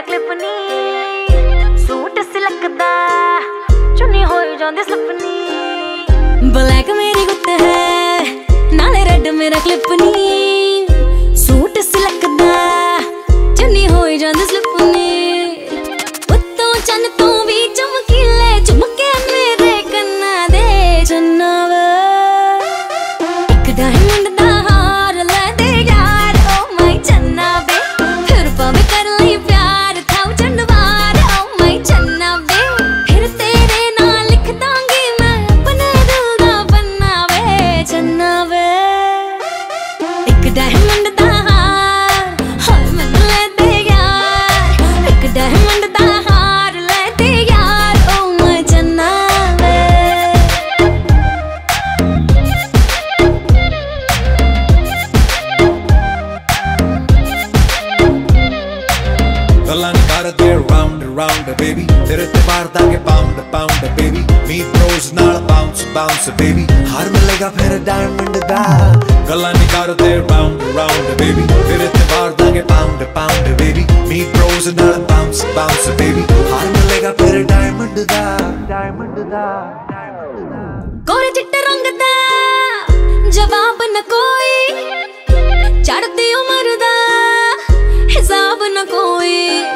Clip नी suit सिलकदा चुन्नी होई जांदी सपनी ब्लैक मेरी गुत्त है नाले रेड मेरा क्लिप नी सूट सिलकदा चुन्नी होई जांदी सपनी उत्तों चन तू भी चमकीले चुमके मेरे कन्ना दे चन्ना वे एक डायमंड दा हार ले दे यार ओ माय चन्ना वे फिर पावे कर ली प्यार था चंडवार ओ माय चन्ना वे फिर तेरे नाल लिख दांगी मैं अपने दिल दा पन्ना वे चन्ना वे एक डायमंड दा हार हाय मैं ले दे यार एक डायमंड दा हार ले दे यार ओ माय चन्ना वे गल्लां करदे राउंड राउंड बेबी तेरे ते मारदा के पाउंड पाउंड बेबी मीट रोज नाल बाउंस बाउंस बेबी हार मिलेगा फिर डायमंड दा गल्लां करदे राउंड राउंड बेबी तेरे ते मारदा के पाउंड पाउंड बेबी मीट रोज नाल बाउंस बाउंस बेबी हार मिलेगा फिर डायमंड दा डायमंड दा गोरे चिट्टे रंग दा जवाब न कोई चढ़ती उम्र दा हिसाब न कोई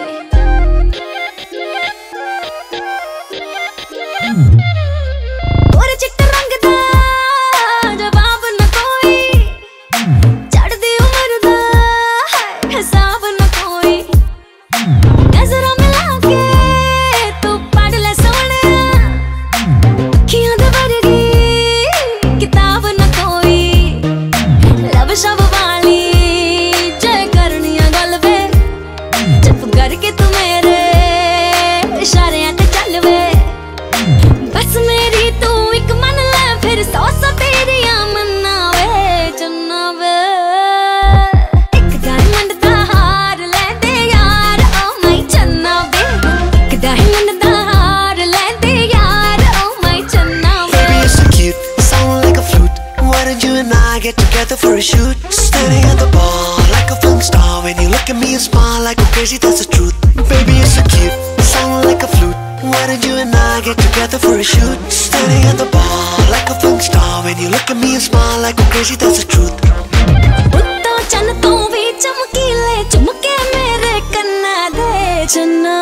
गोरे चिट्टे रंग दा जवाब न कोई चढ़ती उम्र दा हिसाब न कोई नजरों मिला के तू पढ़ ले सोहणिया अखियां दे वर्गी किताब न कोई लब शब वाली जय करनिया गल वे चुप करके तू मेरे इशारियां ते चल वे बस मेरी तू एक मन ले फिर सौ तेरियां मन्ना वे चन्ना वे एक डायमंड दा हार ले दे यार ओ माय चन्ना वे एक डायमंड दा हार ले दे यार ओ माय चन्ना वे Baby, you're so cute, you sound like a flute. Why don't you and I get together for a shoot? Standing at the bar like a film star. When you look at me, you smile like a crazy, that's the truth. Baby, you're so cute, you sound like a flute. Why don't you and I get together for a shoot? Standing at the bar like a film star. When you look at me, you smile like a crazy, that's the truth. उत्तों चन तू भी चमकीले चुमके मेरे कन्ना दे चन्ना